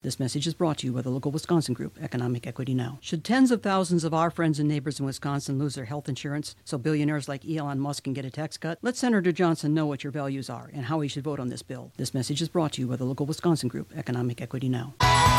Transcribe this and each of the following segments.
This message is brought to you by the local Wisconsin group, Economic Equity Now. Should tens of thousands of our friends and neighbors in Wisconsin lose their health insurance so billionaires like Elon Musk can get a tax cut? Let Senator Johnson know what your values are and how he should vote on this bill. This message is brought to you by the local Wisconsin group, Economic Equity Now.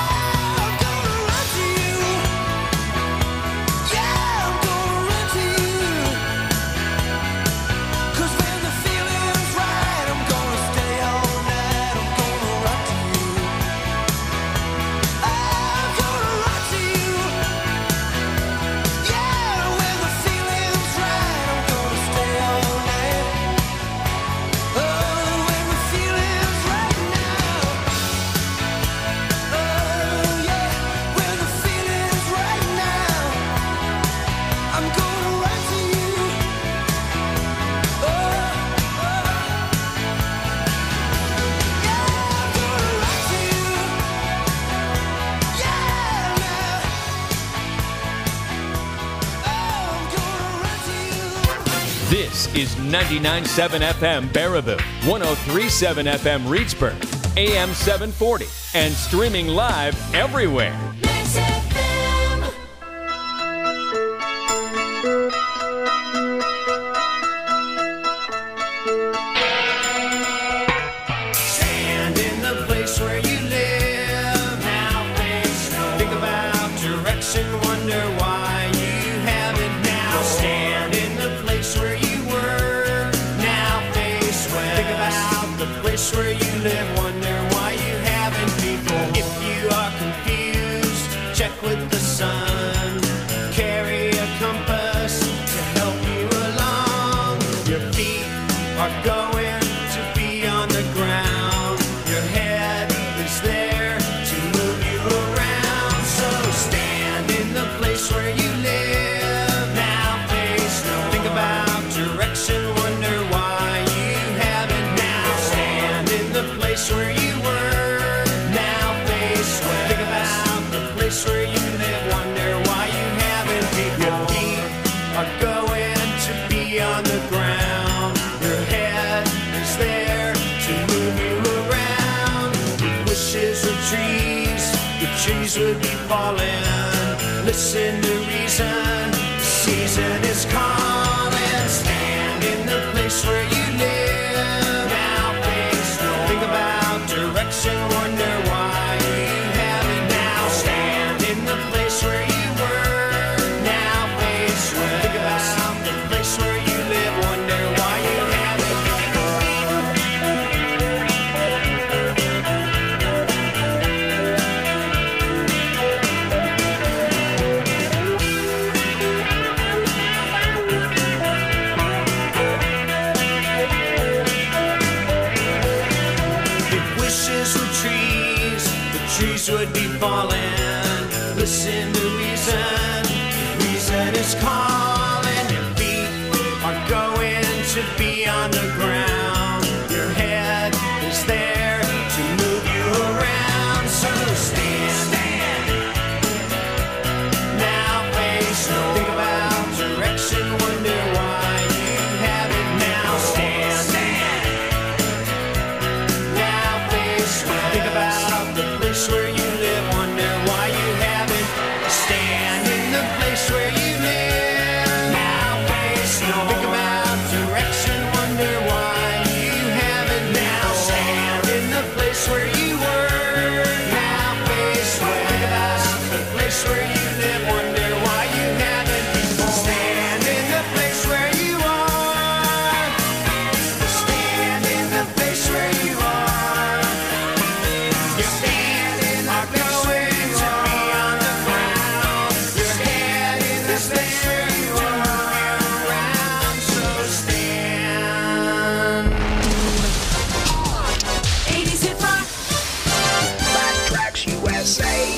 This is 99.7 FM Baraboo, 103.7 FM Reedsburg, AM 740, and streaming live everywhere. Stand in the place where you live. Now face no. Think about direction, wonder why you haven't now. Stand in the place where you were. Now face west. Think about the place where you live, wonder why you haven't before. If you are confused, check with the sun. Carry a compass to help you along. Your feet are going to be on the ground. Your head is there to move you around. So stand in the place where you live. Now face no. Think about direction, wonder why you haven't now. Stand in the place where you were. Now face west. Think about the place where you live, wonder why you haven't before. Your feet are going to be on the ground. Your head is there to move you around. If wishes were trees, the trees would be falling. Listen to reason, the season is calling. Stand in the place where you live. Now face no. Think about direction, wonder why you haven't now. Stand in the place where you were. Now face west. Think about the place where you live, wonder why you haven't. If wishes were trees, the trees would be falling. Listen to reason, reason is calling. Your feet are going to be on the ground. Your head is there to move you around. So stand. Now face no. Think about direction, wonder why you haven't now. Stand. Now face west. Think about the place where you live, wonder why you haven't. Stand in the place where you live. Now face no. Think about direction, wonder why you haven't now. Stand in the place where you were. Now face west. Think about the place where you live, wonder why you haven't before. Stand in the place where you are. Stand in the place where you are. You stand in the place where you are on the ground. Your head in the place where you are around. So stand. 80s hit rock. Backtracks USA.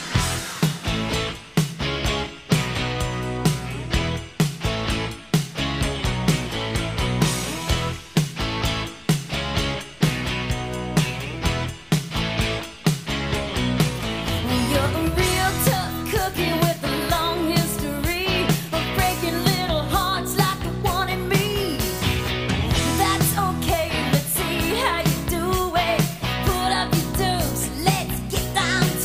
You're a real tough cookie with a long history of breaking little hearts like the one in me. That's okay, let's see how you do it. Put up your dues, let's get down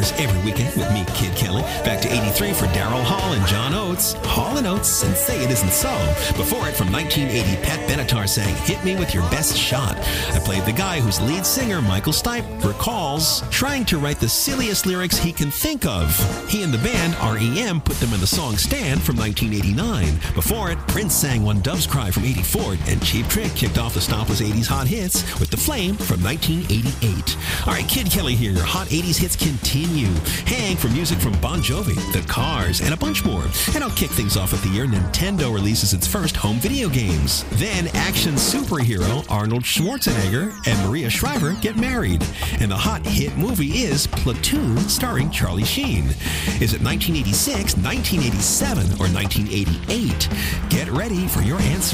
outdoors every weekend with me, Kid Kelly. Back to 83 for Daryl Hall and John Oates. Hall and Oates and Say It Isn't So. Before it, from 1980, Pat Benatar sang Hit Me With Your Best Shot. I played the guy whose lead singer, Michael Stipe, recalls trying to write the silliest lyrics he can think of. He and the band, REM, put them in the song Stand from 1989. Before it, Prince sang One Dove's Cry from 84, and Cheap Trick kicked off the Stompless 80s hot hits with The Flame from 1988. All right, Kid Kelly here. Your hot 80s hits continue. Hang for music from Bon Jovi, The Cars, and a bunch more. And I'll kick things off with the year Nintendo releases its first home video games. Then action superhero Arnold Schwarzenegger and Maria Shriver get married. And the hot hit movie is Platoon, starring Charlie Sheen. Is it 1986, 1987, or 1988? Get ready for your answer.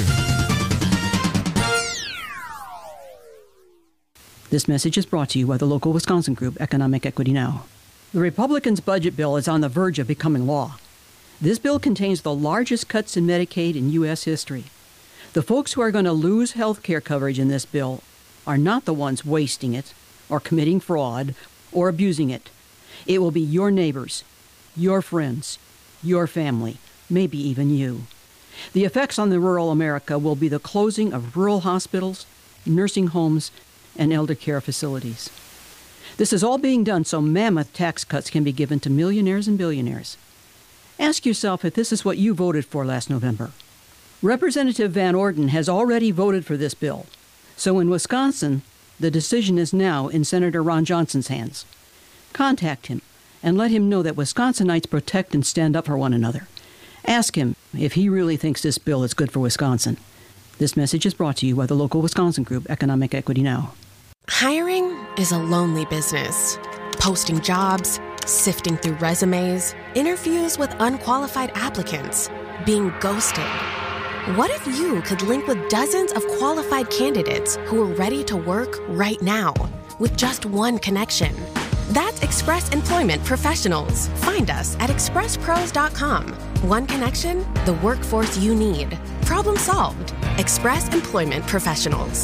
This message is brought to you by the local Wisconsin group, Economic Equity Now. The Republicans' budget bill is on the verge of becoming law. This bill contains the largest cuts in Medicaid in U.S. history. The folks who are going to lose health care coverage in this bill are not the ones wasting it, or committing fraud, or abusing it. It will be your neighbors, your friends, your family, maybe even you. The effects on the rural America will be the closing of rural hospitals, nursing homes, and elder care facilities. This is all being done so mammoth tax cuts can be given to millionaires and billionaires. Ask yourself if this is what you voted for last November. Representative Van Orden has already voted for this bill. So in Wisconsin, the decision is now in Senator Ron Johnson's hands. Contact him and let him know that Wisconsinites protect and stand up for one another. Ask him if he really thinks this bill is good for Wisconsin. This message is brought to you by the local Wisconsin group, Economic Equity Now. Hiring is a lonely business. Posting jobs, sifting through resumes, interviews with unqualified applicants, being ghosted. What if you could link with dozens of qualified candidates who are ready to work right now with just one connection? That's Express Employment Professionals. Find us at expresspros.com. One connection, the workforce you need. Problem solved. Express Employment Professionals.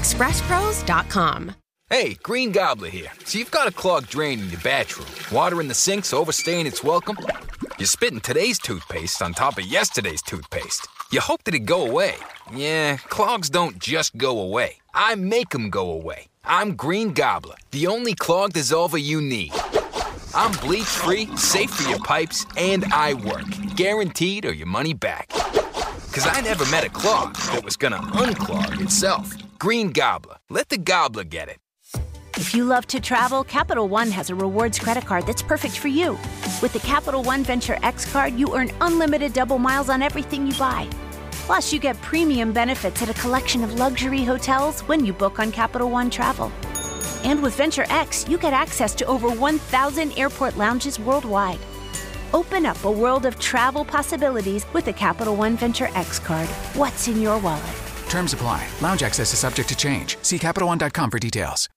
expresspros.com. Hey, Green Gobbler here. So you've got a clogged drain in your bathroom. Water in the sink's overstaying its welcome. You're spitting today's toothpaste on top of yesterday's toothpaste. You hoped it'd go away. Yeah, clogs don't just go away. I make them go away. I'm Green Gobbler, the only clog dissolver you need. I'm bleach-free, safe for your pipes, and I work. Guaranteed or your money back. Because I never met a clog that was gonna unclog itself. Green Gobbler. Let the gobbler get it. If you love to travel, Capital One has a rewards credit card that's perfect for you. With the Capital One Venture X card, you earn unlimited double miles on everything you buy. Plus, you get premium benefits at a collection of luxury hotels when you book on Capital One Travel. And with Venture X, you get access to over 1,000 airport lounges worldwide. Open up a world of travel possibilities with the Capital One Venture X card. What's in your wallet? Terms apply. Lounge access is subject to change. See CapitalOne.com for details.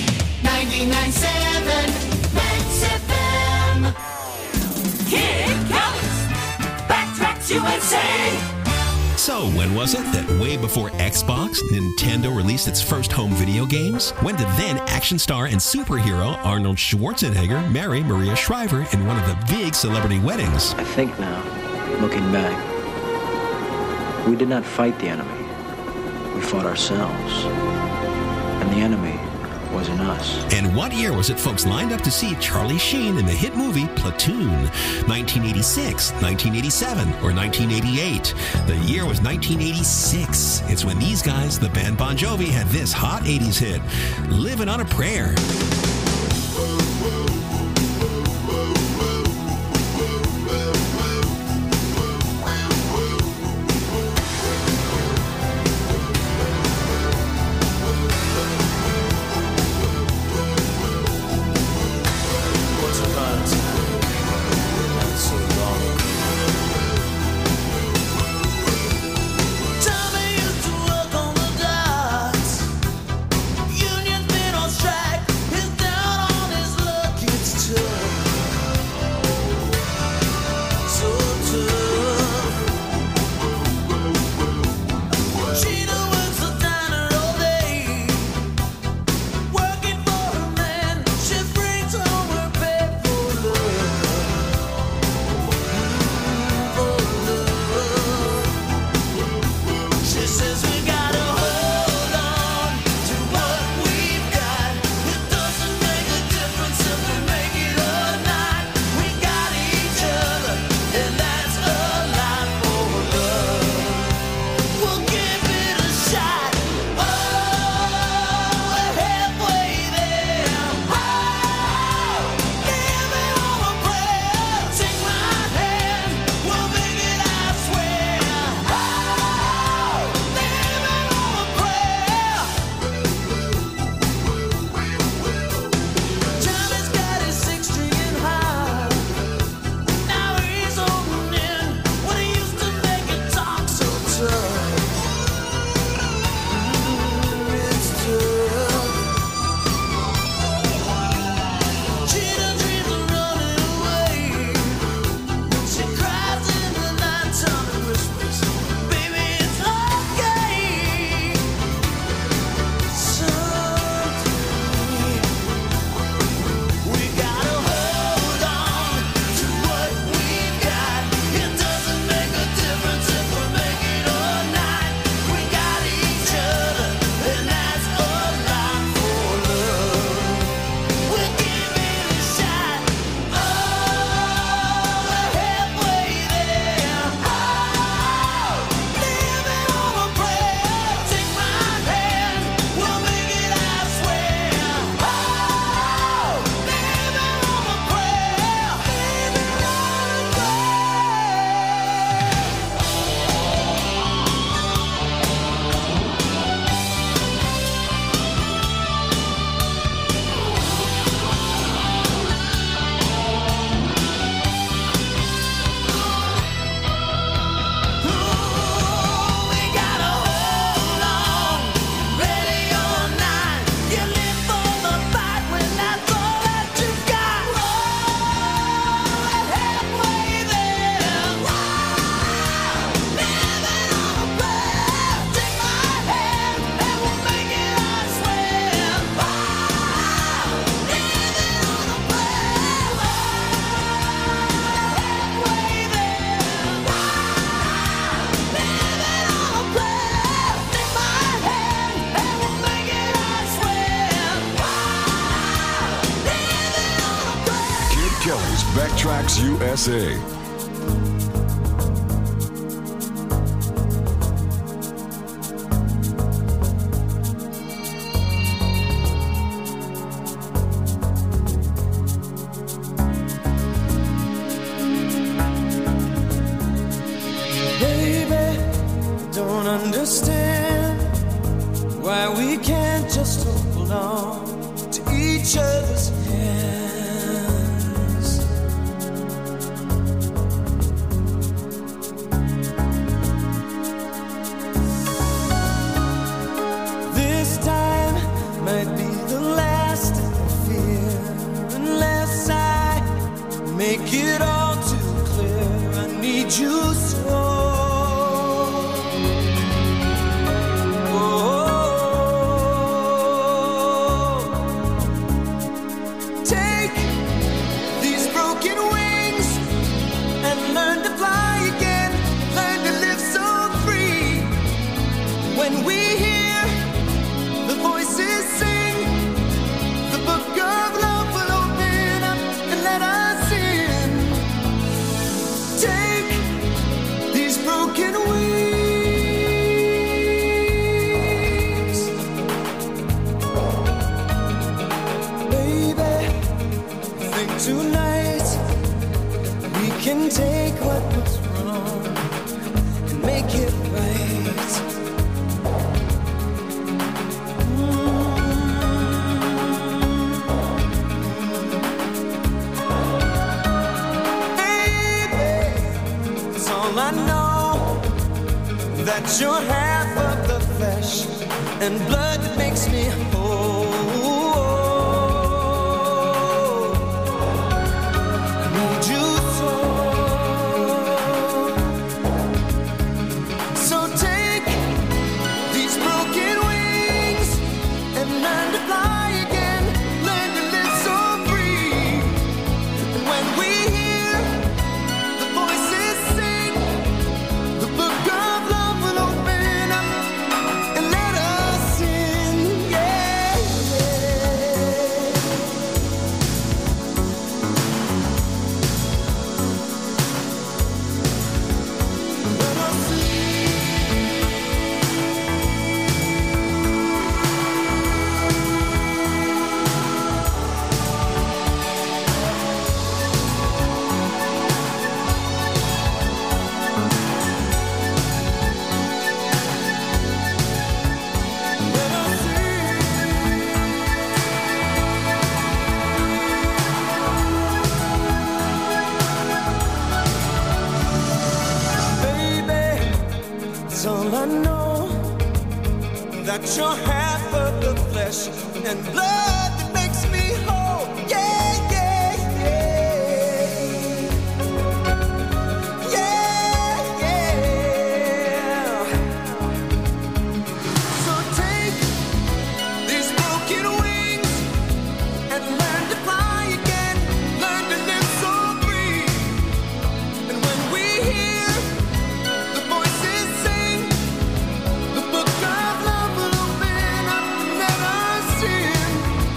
99.7 Max FM. Kid Kelly's Backtracks USA. So, when was it that way before Xbox, Nintendo released its first home video games? When did then action star and superhero Arnold Schwarzenegger marry Maria Shriver in one of the big celebrity weddings? I think now, looking back, we did not fight the enemy. We fought ourselves. And the enemy was in us. And what year was it folks lined up to see Charlie Sheen in the hit movie Platoon? 1986, 1987, or 1988? The year was 1986. It's when these guys, the band Bon Jovi, had this hot 80s hit, Living on a Prayer. Unions been on strike. His Tracks USA. Baby, don't understand why we can't just hold on to each other's hands. This time might be the last I fear, unless I make it all too clear. I need you so. Take these broken wings and learn to fly again, learn to live so free. When we hear the voices sing, the book of love will open up and let us in. Take these broken wings, baby. Think tonight we can take what was wrong and make it right. Baby, it's all I know, that you're half of the flesh and blood that makes me whole. I need you so. So take these broken wings and learn to fly again, learn to live so free. And when we hear the voices sing, the book of love will open up and let us in. Yeah, let us baby, it's all I know, that you're half of the flesh and blood that makes me whole. Yeah, yeah, yeah. Yeah, yeah. So take these broken wings and learn to fly again, learn to live so free. And when we hear the voices sing, the book of love will open up and let us in.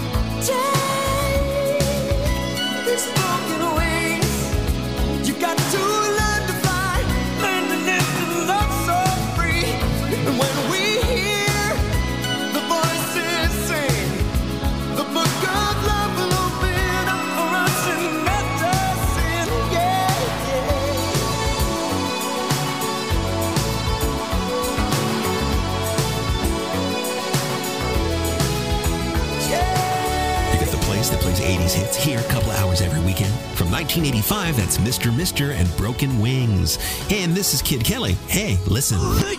Take these broken wings. You got to learn to fly, learn to live and love so free. And when we hear the voices sing, the book of love will open up for us and let us in. Yeah, You get the place that plays 80s hits here a couple of hours every weekend. From 1985, that's Mr. Mister and Broken Wings. And this is Kid Kelly. Hey, listen.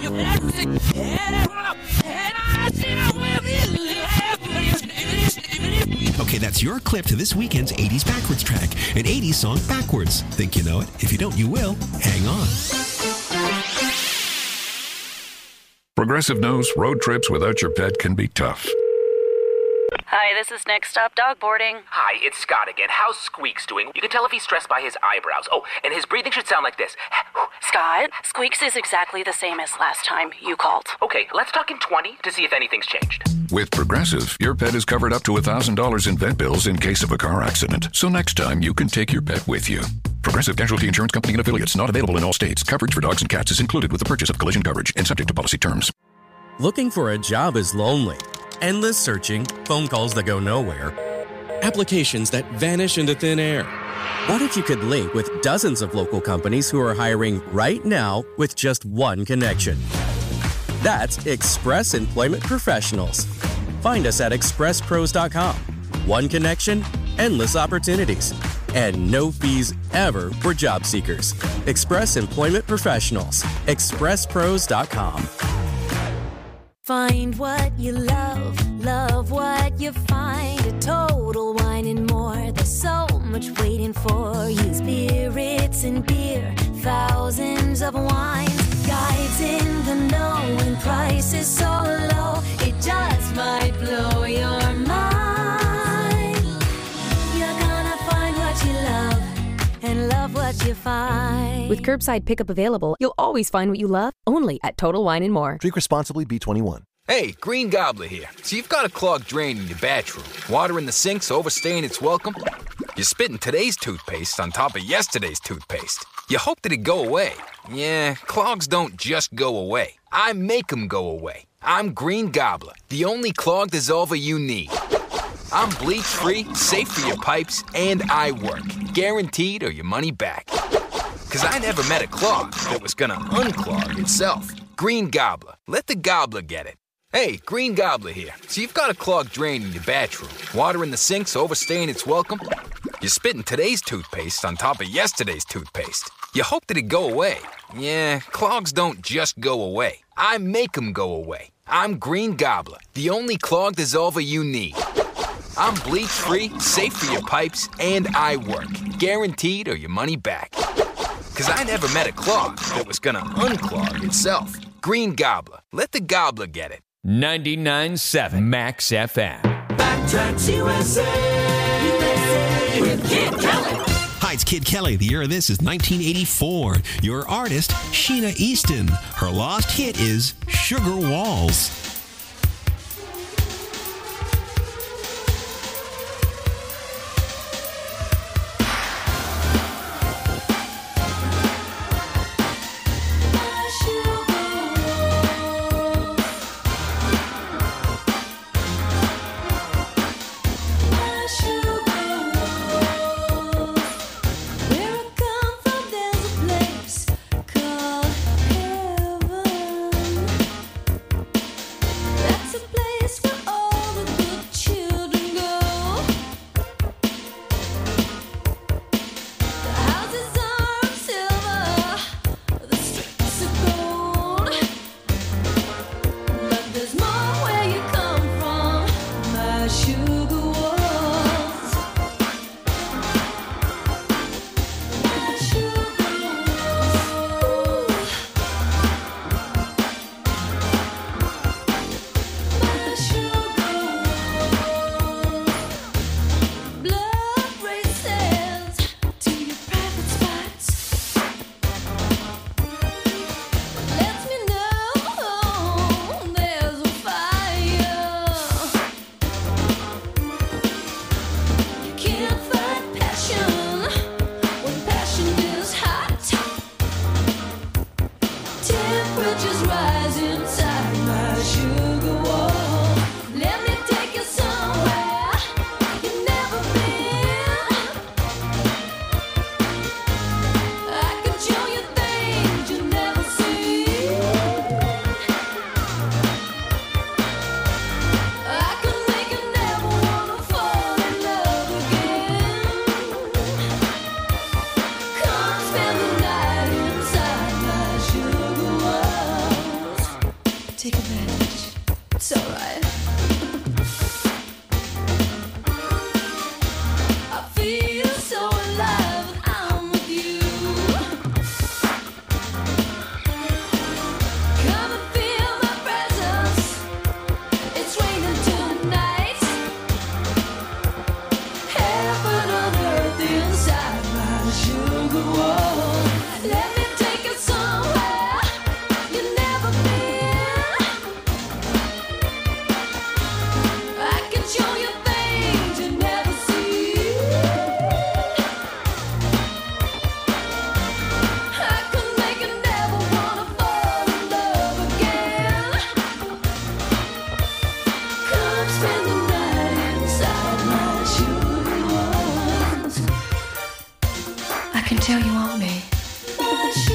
Okay, that's your clip to this weekend's 80s backwards track. An 80s song backwards. Think you know it? If you don't, you will. Hang on. Progressive knows road trips without your pet can be tough. Hi, this is Next Stop Dog Boarding. Hi, it's Scott again. How's Squeaks doing? You can tell if he's stressed by his eyebrows. Oh, and his breathing should sound like this. Scott, Squeaks is exactly the same as last time you called. Okay, let's talk in 20 to see if anything's changed. With Progressive, your pet is covered up to $1,000 in vet bills in case of a car accident. So next time, you can take your pet with you. Progressive Casualty Insurance Company and affiliates. Not available in all states. Coverage for dogs and cats is included with the purchase of collision coverage and subject to policy terms. Looking for a job is lonely. Endless searching, phone calls that go nowhere, applications that vanish into thin air. What if you could link with dozens of local companies who are hiring right now with just one connection? That's Express Employment Professionals. Find us at expresspros.com. One connection, endless opportunities, and no fees ever for job seekers. Express Employment Professionals. expresspros.com. Find what you love, love what you find. A Total Wine and More. There's so much waiting for you. Spirits and beer, thousands of wines. Guides in the know and prices so low. It just might blow your mind. You're gonna find what you love and love what you find. With curbside pickup available, you'll always find what you love, only at Total Wine & More. Drink responsibly, B21. Hey, Green Gobbler here. So you've got a clogged drain in your bathroom. Water in the sink's overstaying its welcome. You're spitting today's toothpaste on top of yesterday's toothpaste. You hope that it'd go away. Yeah, clogs don't just go away. I make them go away. I'm Green Gobbler, the only clog dissolver you need. I'm bleach-free, safe for your pipes, and I work. Guaranteed or your money back. Because I never met a clog that was gonna unclog itself. Green Gobbler. Let the gobbler get it. Hey, Green Gobbler here. So you've got a clogged drain in your bathroom. Water in the sink's overstaying its welcome. You're spitting today's toothpaste on top of yesterday's toothpaste. You hope that it'd go away. Yeah, clogs don't just go away. I make them go away. I'm Green Gobbler, the only clog dissolver you need. I'm bleach-free, safe for your pipes, and I work. Guaranteed or your money back. Because I never met a clog that was gonna unclog itself. Green Gobbler. Let the gobbler get it. 99.7 Max FM. Backtracks USA with Kid Kelly. Hi, it's Kid Kelly. The year of this is 1984. Your artist, Sheena Easton. Her lost hit is Sugar Walls.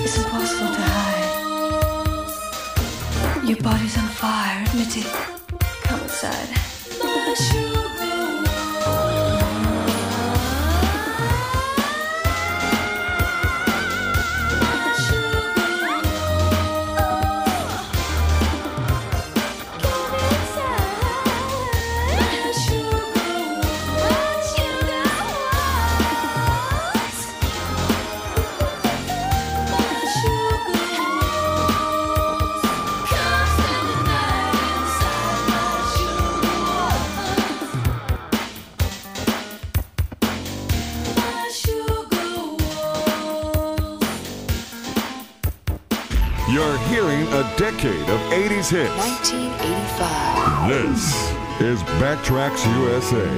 It's impossible to hide. Your body's on fire, admit it. Come inside. My sugar. You're hearing a decade of 80s hits. 1985. This is Backtracks USA.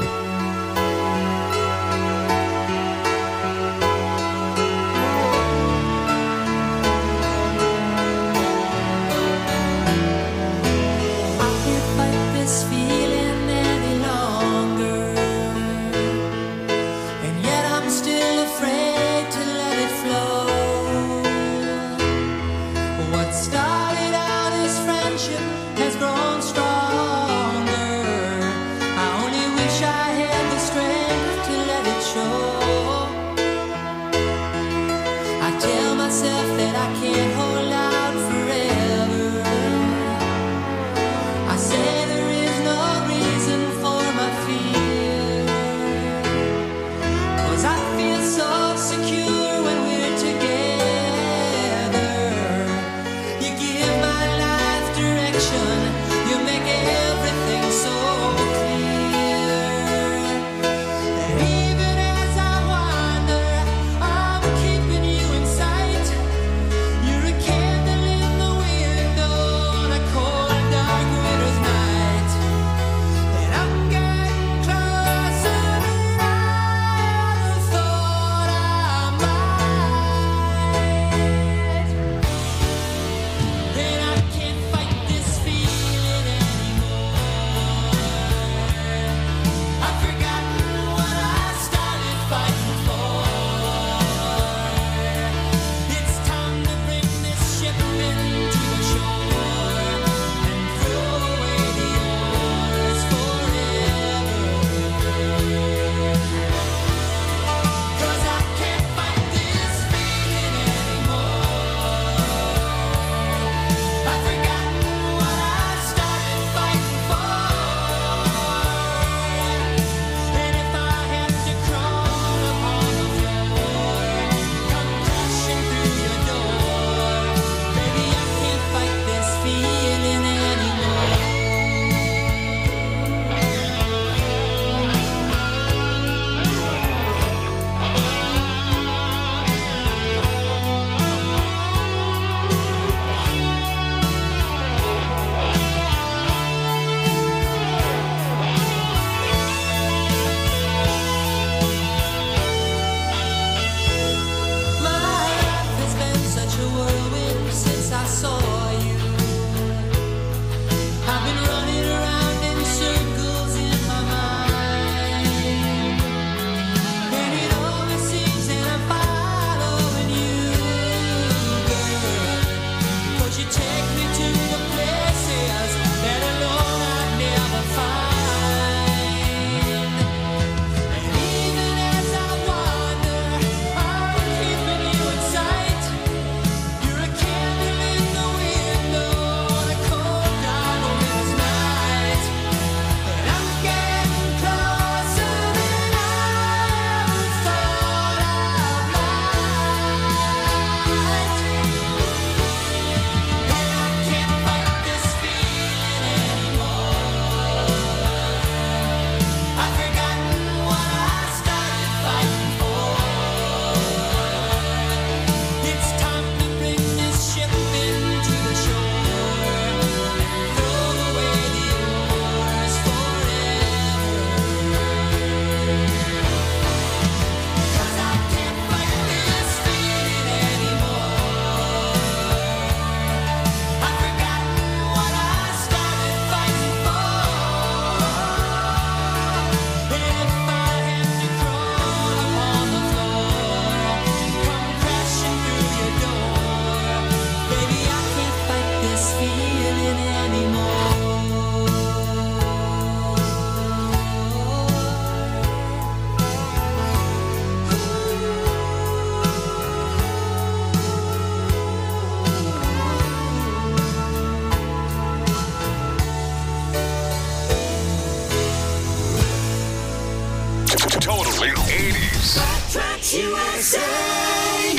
Tracks USA.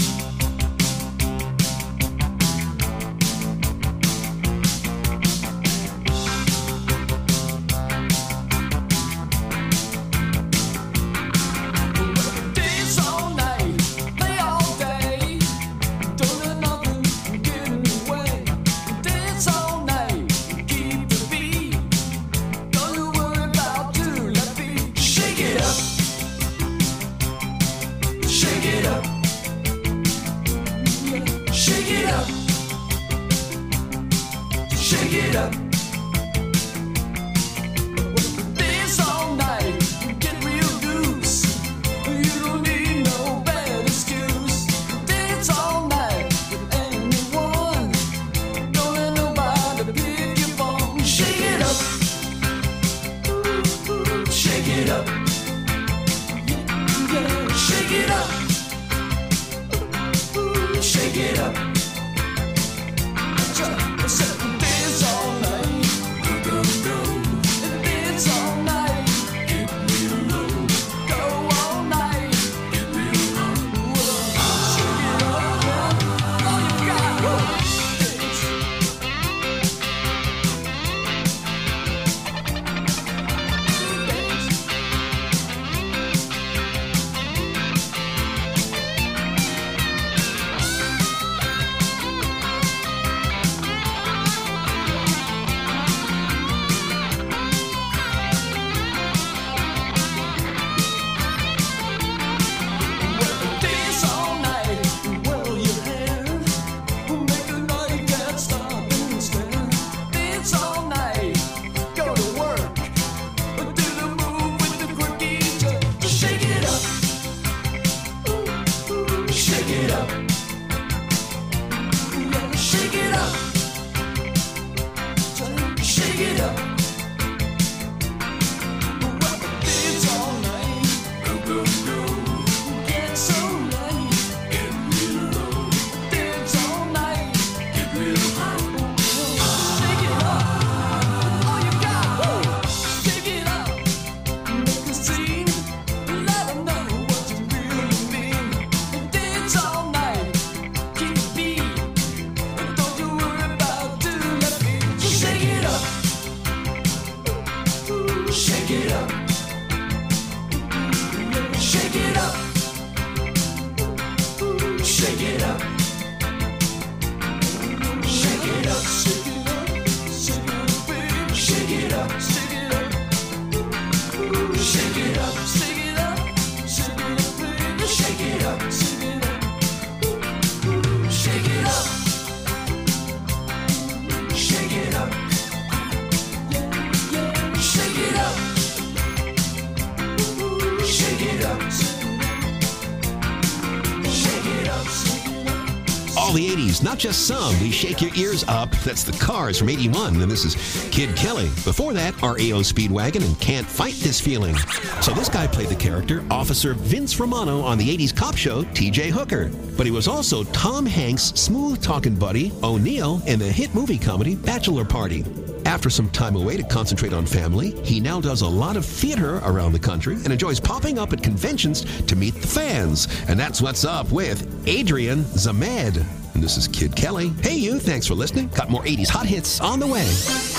All the 80s, not just some. We shake your ears up. That's the Cars from 81. And this is Kid Kelly. Before that, REO Speedwagon and Can't Fight This Feeling. So this guy played the character Officer Vince Romano on the 80s cop show T.J. Hooker. But he was also Tom Hanks' smooth-talking buddy, O'Neill, in the hit movie comedy Bachelor Party. After some time away to concentrate on family, he now does a lot of theater around the country and enjoys popping up at conventions to meet the fans. And that's what's up with Adrian Zamed. And this is Kid Kelly. Hey, you, thanks for listening. Got more 80s hot hits on the way.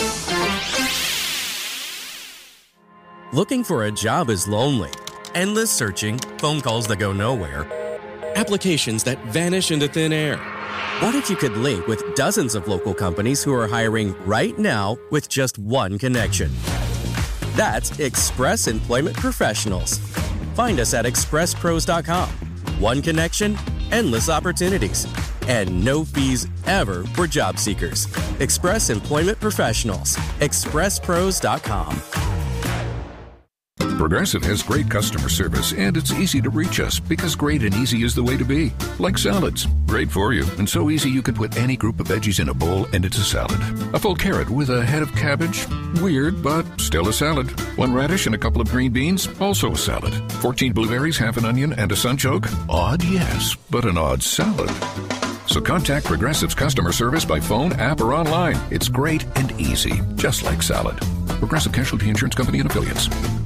Looking for a job is lonely. Endless searching, phone calls that go nowhere, applications that vanish into thin air. What if you could link with dozens of local companies who are hiring right now with just one connection? That's Express Employment Professionals. Find us at expresspros.com. One connection, endless opportunities, and no fees ever for job seekers. Express Employment Professionals. expresspros.com. Progressive has great customer service, and it's easy to reach us because great and easy is the way to be. Like salads. Great for you, and so easy you could put any group of veggies in a bowl and it's a salad. A full carrot with a head of cabbage? Weird, but still a salad. One radish and a couple of green beans? Also a salad. 14 blueberries, half an onion, and a sunchoke? Odd, yes, but an odd salad. So contact Progressive's customer service by phone, app, or online. It's great and easy, just like salad. Progressive Casualty Insurance Company and Affiliates.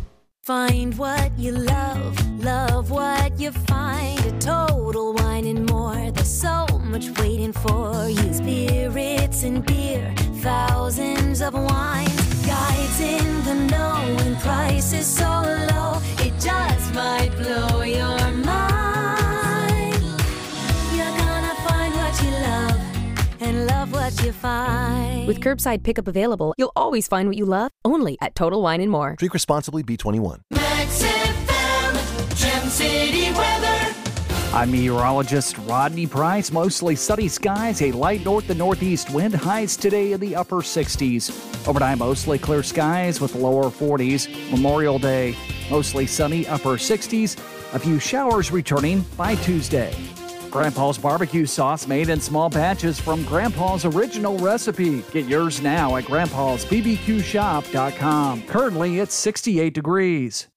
Find what you love, love what you find. A Total Wine and More. There's so much waiting for you. Spirits and beer, thousands of wines. Guides in the know and prices so low, it just might blow your mind. You're gonna find what you love and love what you find. With curbside pickup available, you'll always find what you love, only at Total Wine and More. Drink responsibly, B21. Max FM, Gem City weather. I'm meteorologist Rodney Price. Mostly sunny skies, a light north to northeast wind. Highs today in the upper 60s. Overnight, mostly clear skies with lower 40s. Memorial Day, mostly sunny, upper 60s. A few showers returning by Tuesday. Grandpa's barbecue sauce made in small batches from Grandpa's original recipe. Get yours now at grandpa'sbbqshop.com. Currently, it's 68 degrees.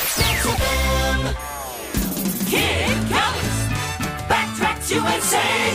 Kid Kelly's Backtracks USA.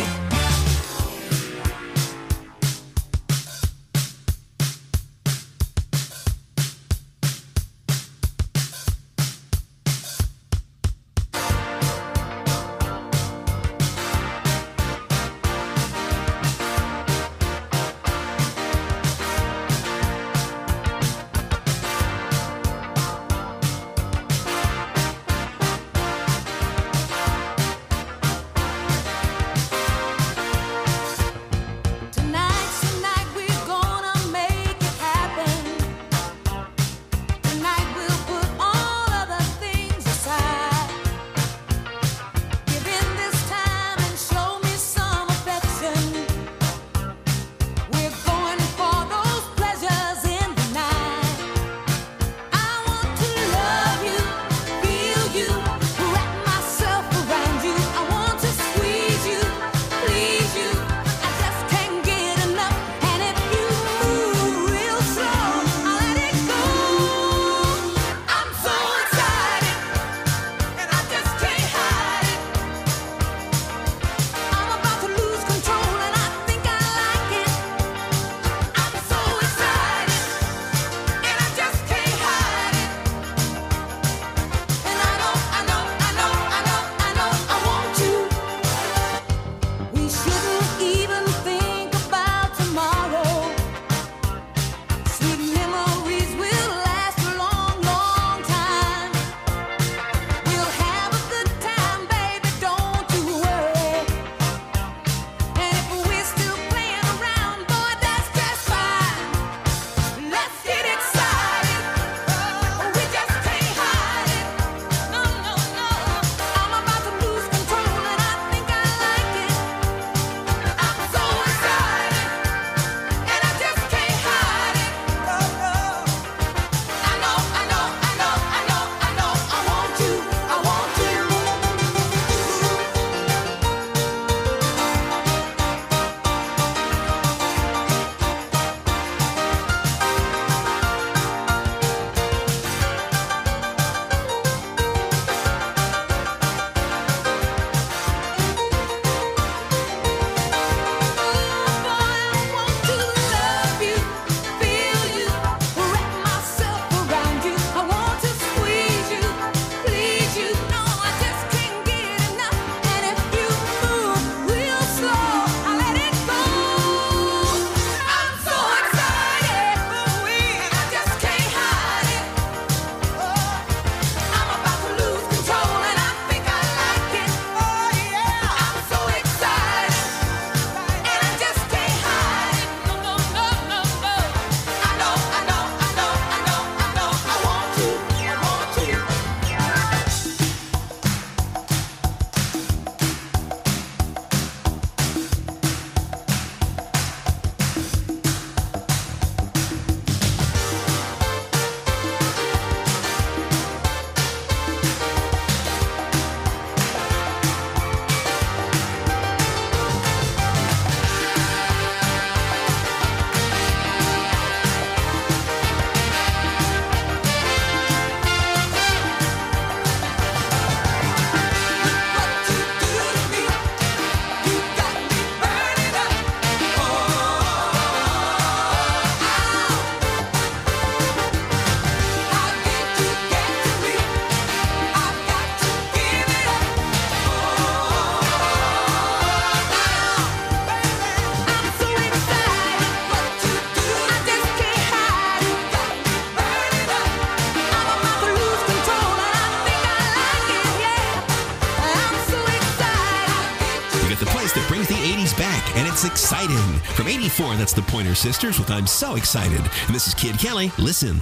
exciting. From 84, that's the Pointer Sisters with I'm So Excited. And this is Kid Kelly. Listen.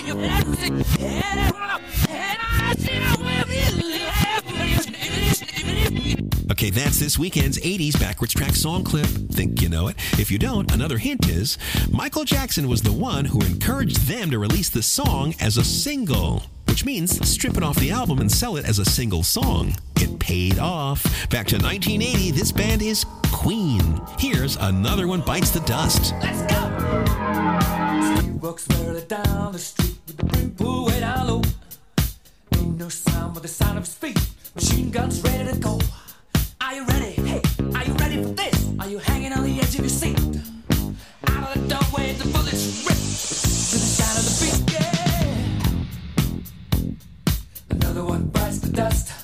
Okay, that's this weekend's 80s Backwards Track song clip. Think you know it? If you don't, another hint is Michael Jackson was the one who encouraged them to release the song as a single, which means strip it off the album and sell it as a single song. It paid off. Back to 1980, this band is Queen. Here's Another One Bites the Dust. Let's go! He walks barely down the street with the brim pulled way down low. Ain't no sound but the sound of his feet. Machine guns ready to go. Are you ready? Hey, are you ready for this? Are you hanging on the edge of your seat? Out of the doorway, the bullets rip to the sound of the beat. Yeah. Another one bites the dust.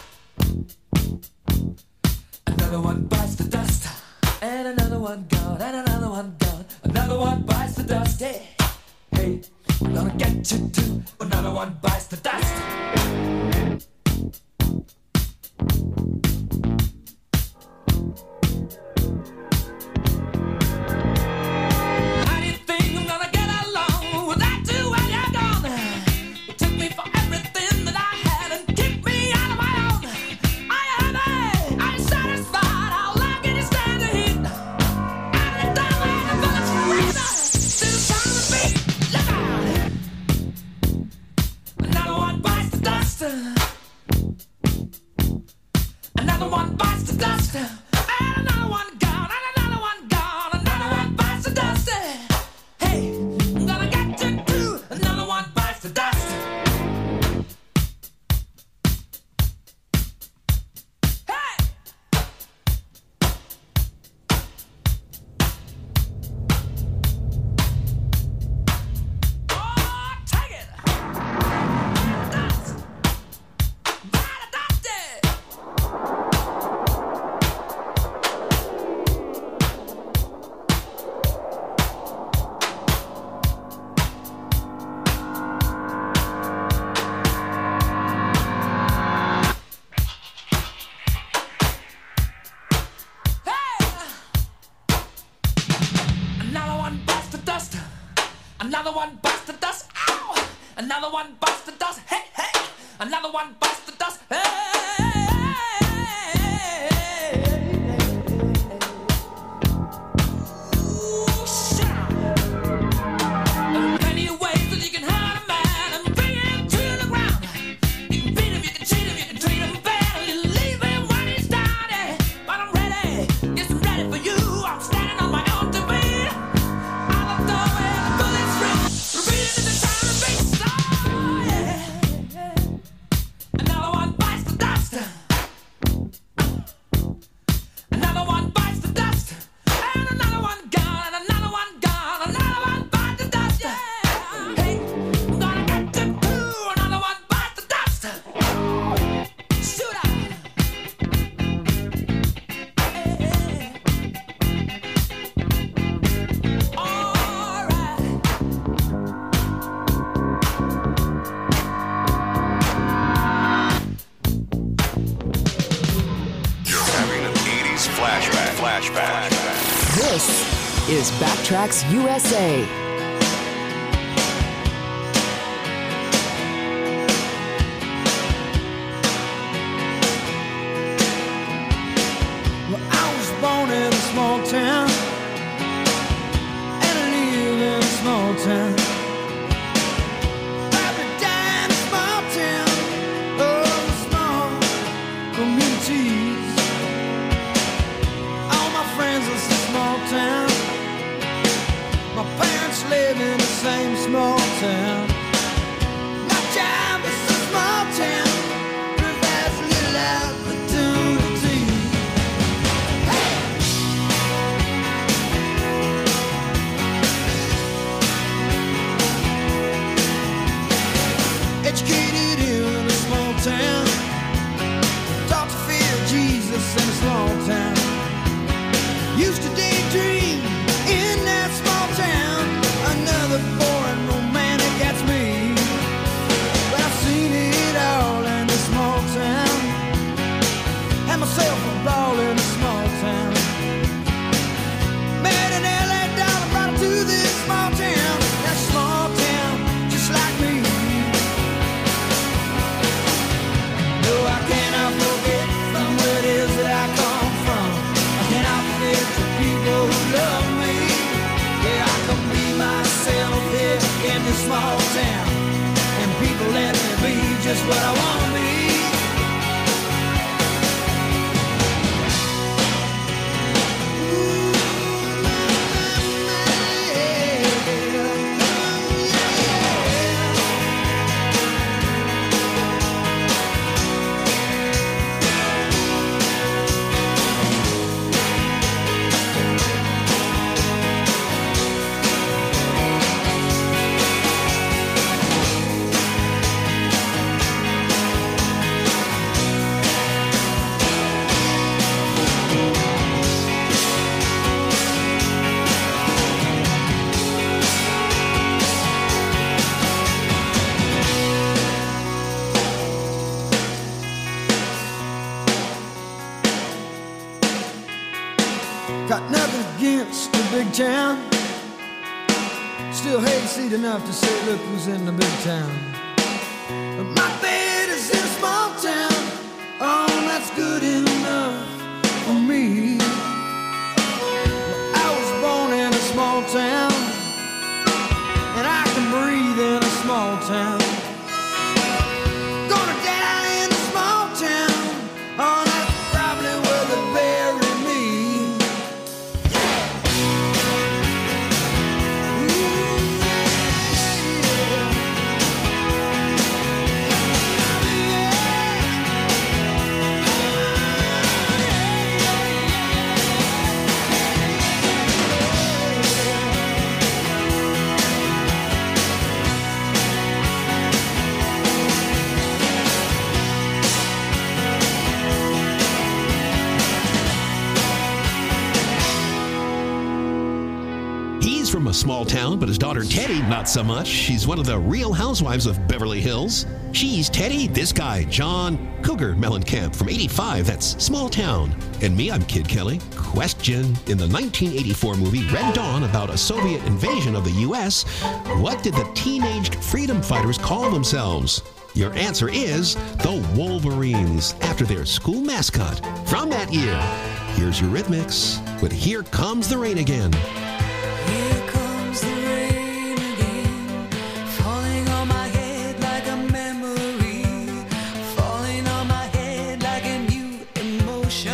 Another one bites the dust. And another one gone. And another one gone. Another one bites the dust. Hey, hey, I'm gonna get you too. Another one bites the dust. Another one bites the dust, and another one gone, and another one gone, another one bites the dust. Hey, I'm gonna get you too. Another one bites the dust. Hey! Oh, take it! Dust! Bite the dust! Another one bites the dust. Another one bites the dust. Ow! Another one bites the dust. Hey, hey! Another one bites the dust. Hey! Ooh, shit. There are plenty of ways that you can hurt a man and bring him to the ground. You can beat him, you can cheat him, you can treat him bad, and you leave him when he's down. Yeah. But I'm ready, yes, I'm ready for you. I'm standing on my own to beat. Out of the way, the bullets rip. Repeating to the sound of bass. Oh, yeah. Another one bites the dust. Another one bites the dust. And another one gone, and another one gone, another one bites the dust. Yeah. Hey, I'm gonna get you too. Another one bites the dust. Shoot out. All right. You're having an 80s flashback. This is Backtracks USA. Well, I was born in a small town, and I live in a small town. Probably died in a small town, oh, small communities. All my friends are from small town. My parents live in the same small town. My job is a small town, provides little opportunity. Educated in a small town, taught to fear Jesus in a small town. Used to daydream in that small town. Another boring romantic small town, just like me. No, I cannot forget from where it is that I come from. I cannot forget the people who love me. Yeah, I can be myself here in this small town, and people let me be just what I want to be. Got nothing against the big town. Still hate seat enough to say, look who's in the big town. But my bed is in a small town. Oh, that's good enough for me. Well, I was born in a small town, and I can breathe in a small town. Gonna die in a small town. Oh, that's probably where they bury me. From a small town, but his daughter Teddy, not so much. She's one of the Real Housewives of Beverly Hills. She's Teddy. This guy, John Cougar Mellencamp from 85. That's Small Town. And me, I'm Kid Kelly. Question: in the 1984 movie Red Dawn, about a Soviet invasion of the U.S., what did the teenaged freedom fighters call themselves? Your answer is the Wolverines, after their school mascot from that year. Here's your Rhythmics with Here Comes the Rain Again. Here comes the rain again, falling on my head like a memory, falling on my head like a new emotion.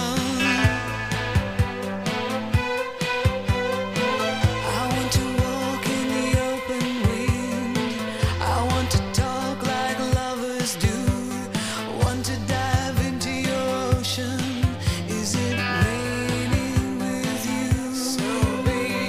I want to walk in the open wind, I want to talk like lovers do, want to dive into your ocean. Is it raining with you? So baby,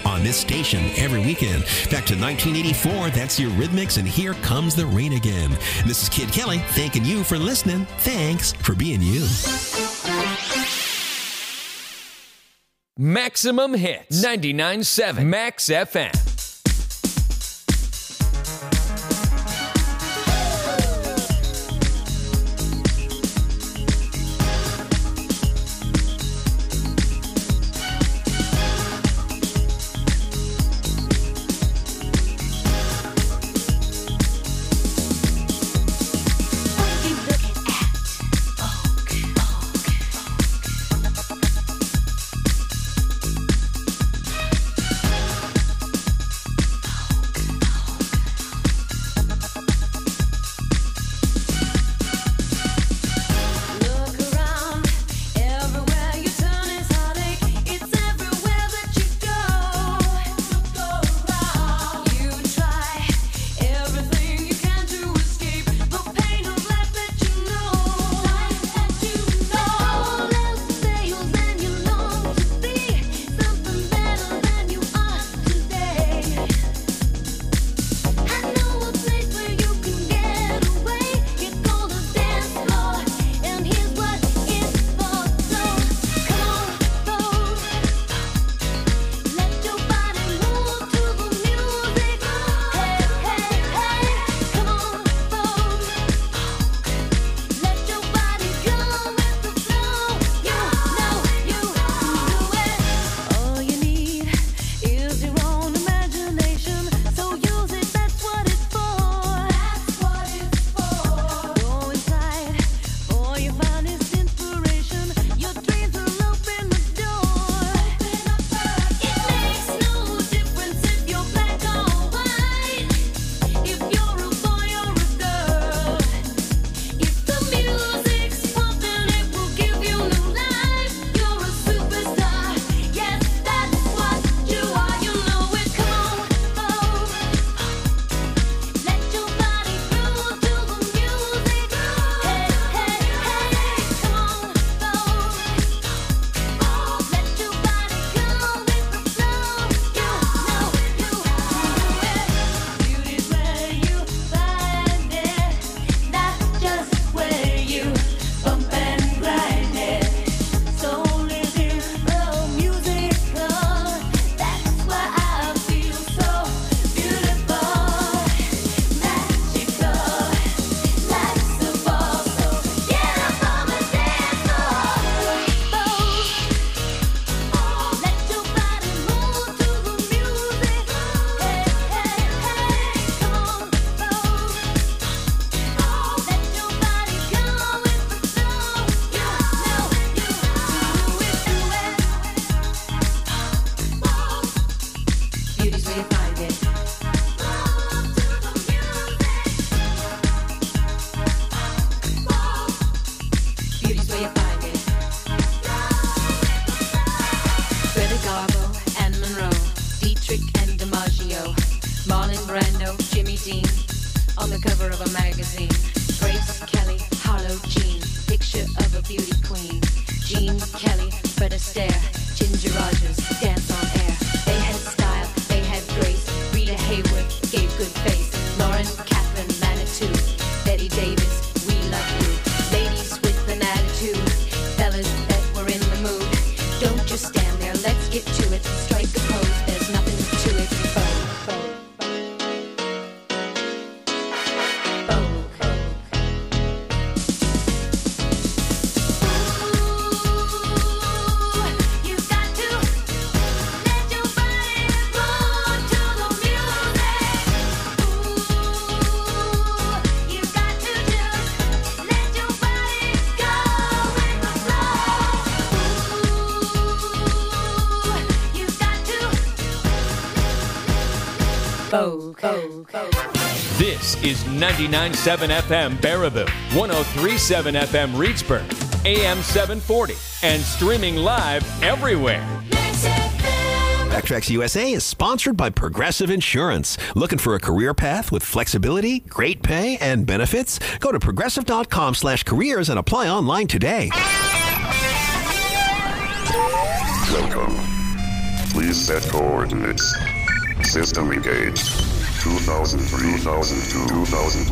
on this station every weekend. Back to 1984, that's Eurythmics, and Here Comes the Rain Again. And this is Kid Kelly thanking you for listening. Thanks for being you. Maximum Hits, 99.7 Max FM. This is 99.7 FM Baraboo, 103.7 FM Reedsburg, AM 740, and streaming live everywhere. Backtracks USA is sponsored by Progressive Insurance. Looking for a career path with flexibility, great pay, and benefits? Go to progressive.com/careers and apply online today. Welcome Please set coordinates. System engaged. 2003, 2002, 2001.